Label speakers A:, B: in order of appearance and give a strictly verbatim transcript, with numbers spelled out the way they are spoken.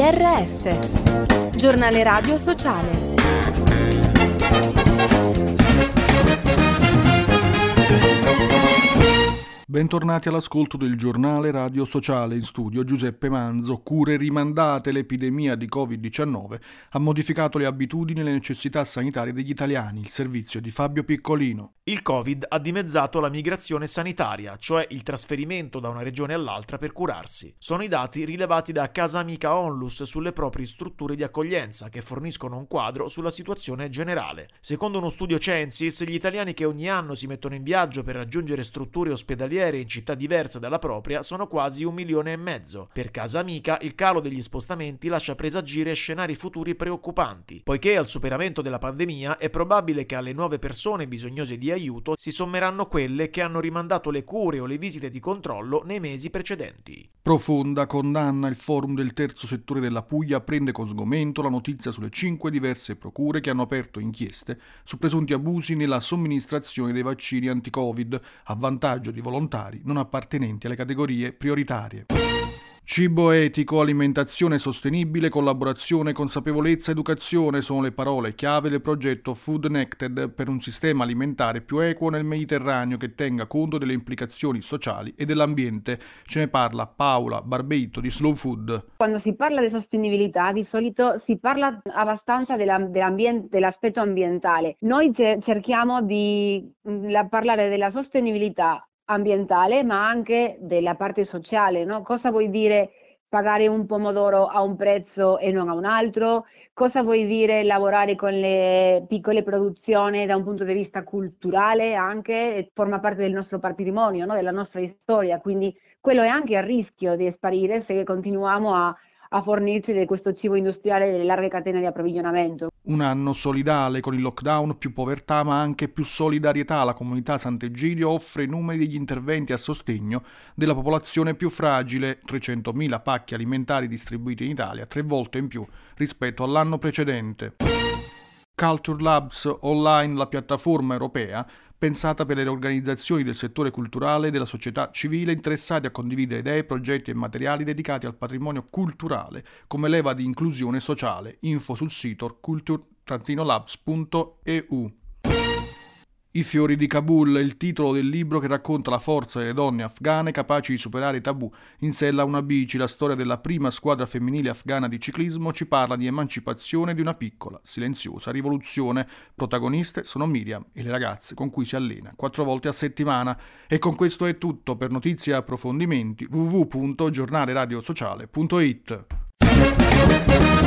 A: R S, giornale radio sociale.
B: Bentornati all'ascolto del giornale radio sociale. In studio Giuseppe Manzo. Cure rimandate. L'epidemia di covid diciannove ha modificato le abitudini e le necessità sanitarie degli italiani. Il servizio di Fabio Piccolino.
C: Il Covid ha dimezzato la migrazione sanitaria, cioè il trasferimento da una regione all'altra per curarsi. Sono i dati rilevati da Casa Amica Onlus sulle proprie strutture di accoglienza, che forniscono un quadro sulla situazione generale. Secondo uno studio Censis, gli italiani che ogni anno si mettono in viaggio per raggiungere strutture ospedaliere in città diverse dalla propria sono quasi un milione e mezzo. Per Casa Amica il calo degli spostamenti lascia presagire scenari futuri preoccupanti, poiché al superamento della pandemia è probabile che alle nuove persone bisognose di aiuto si sommeranno quelle che hanno rimandato le cure o le visite di controllo nei mesi precedenti.
B: Profonda condanna. Il forum del terzo settore della Puglia prende con sgomento la notizia sulle cinque diverse procure che hanno aperto inchieste su presunti abusi nella somministrazione dei vaccini anti-Covid a vantaggio di volontari non appartenenti alle categorie prioritarie. Cibo etico, alimentazione sostenibile, collaborazione, consapevolezza, educazione sono le parole chiave del progetto Food Connected per un sistema alimentare più equo nel Mediterraneo che tenga conto delle implicazioni sociali e dell'ambiente. Ce ne parla Paola Barbeito di Slow Food.
D: Quando si parla di sostenibilità di solito si parla abbastanza della, dell'aspetto ambientale. Noi cerchiamo di la, parlare della sostenibilità ambientale, ma anche della parte sociale, no? Cosa vuol dire pagare un pomodoro a un prezzo e non a un altro? Cosa vuol dire lavorare con le piccole produzioni da un punto di vista culturale, anche forma parte del nostro patrimonio, no? Della nostra storia, quindi quello è anche a rischio di sparire se continuiamo a a fornirci di questo cibo industriale delle larghe catene di approvvigionamento.
B: Un anno solidale, con il lockdown, più povertà ma anche più solidarietà. La comunità Sant'Egidio offre i numeri degli interventi a sostegno della popolazione più fragile, trecentomila pacchi alimentari distribuiti in Italia, tre volte in più rispetto all'anno precedente. Culture Labs Online, la piattaforma europea pensata per le organizzazioni del settore culturale e della società civile interessati a condividere idee, progetti e materiali dedicati al patrimonio culturale come leva di inclusione sociale. Info sul sito culture labs punto e u. I fiori di Kabul è il titolo del libro che racconta la forza delle donne afghane capaci di superare i tabù. In sella a una bici, la storia della prima squadra femminile afghana di ciclismo ci parla di emancipazione di una piccola, silenziosa rivoluzione. Protagoniste sono Miriam e le ragazze con cui si allena quattro volte a settimana. E con questo è tutto. Per notizie e approfondimenti w w w punto giornale radio sociale punto it.